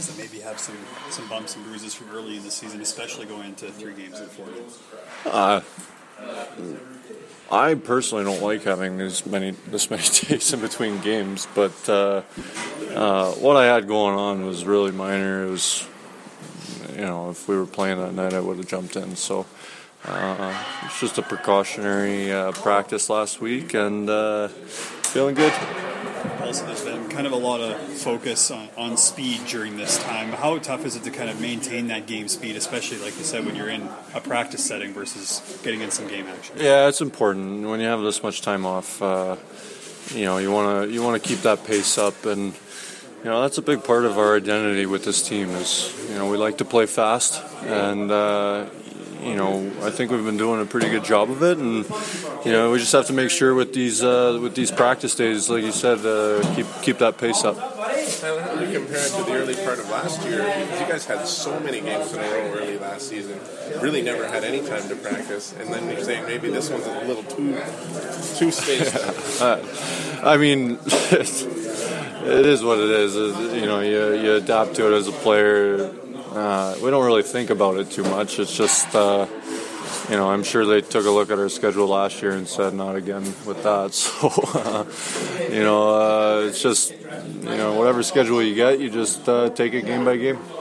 that maybe have some bumps and bruises from early in the season, especially going into 3 games and 4 games? I personally don't like having this many days in between games, but what I had going on was really minor. It was, if we were playing that night, I would have jumped in. So it's just a precautionary practice last week, and feeling good. Also, there's been kind of a lot of focus on speed during this time. How tough is it to kind of maintain that game speed, especially, like you said, when you're in a practice setting versus getting in some game action? Yeah, it's important. When you have this much time off, you want to keep that pace up, and that's a big part of our identity with this team is, we like to play fast, and I think we've been doing a pretty good job of it, and we just have to make sure with these practice days, like you said, keep that pace up. How do you compare it to the early part of last year? Because you guys had so many games in a row early last season, really never had any time to practice, and then you're saying maybe this one's a little too spaced out. I mean, it is what it is. You adapt to it as a player. We don't really think about it too much. It's just, I'm sure they took a look at our schedule last year and said, not again with that. So, it's just, whatever schedule you get, you just take it game by game.